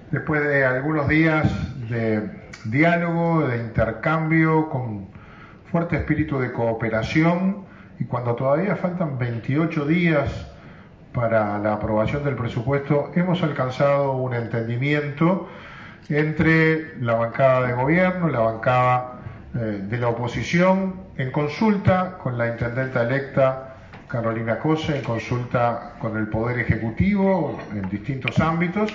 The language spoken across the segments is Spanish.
después de algunos días de diálogo, de intercambio, con fuerte espíritu de cooperación, y cuando todavía faltan 28 días para la aprobación del presupuesto, hemos alcanzado un entendimiento entre la bancada de gobierno, la bancada de la oposición, en consulta con la intendenta electa Carolina Cose, en consulta con el Poder Ejecutivo en distintos ámbitos,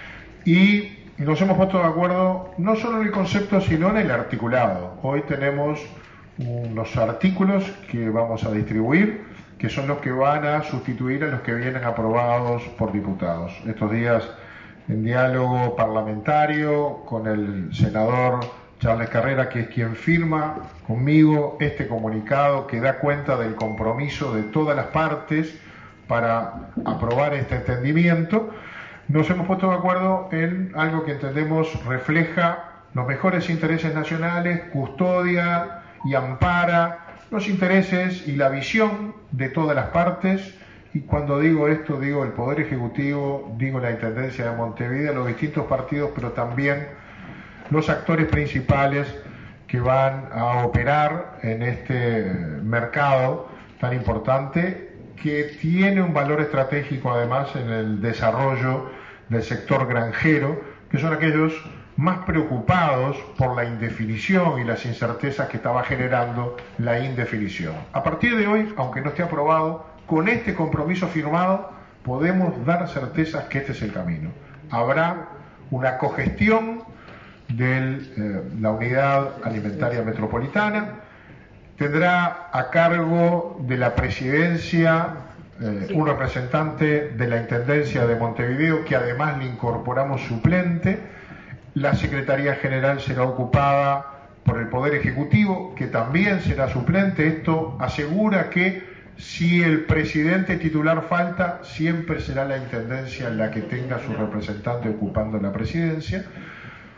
y nos hemos puesto de acuerdo no solo en el concepto, sino en el articulado. Hoy tenemos unos artículos que vamos a distribuir, que son los que van a sustituir a los que vienen aprobados por diputados. Estos días, en diálogo parlamentario con el senador Charles Carrera, que es quien firma conmigo este comunicado que da cuenta del compromiso de todas las partes para aprobar este entendimiento, nos hemos puesto de acuerdo en algo que entendemos refleja los mejores intereses nacionales, custodia y ampara los intereses y la visión de todas las partes. Y cuando digo esto, digo el Poder Ejecutivo, digo la Intendencia de Montevideo, los distintos partidos, pero también los actores principales que van a operar en este mercado tan importante, que tiene un valor estratégico además en el desarrollo del sector granjero, que son aquellos más preocupados por la indefinición y las incertezas que estaba generando la indefinición. A partir de hoy, aunque no esté aprobado, con este compromiso firmado podemos dar certezas que este es el camino. Habrá una cogestión de la Unidad Alimentaria Metropolitana, tendrá a cargo de la presidencia un representante de la Intendencia de Montevideo, que además le incorporamos suplente. La Secretaría General será ocupada por el Poder Ejecutivo, que también será suplente. Esto asegura que si el presidente titular falta, siempre será la Intendencia la que tenga su representante ocupando la presidencia.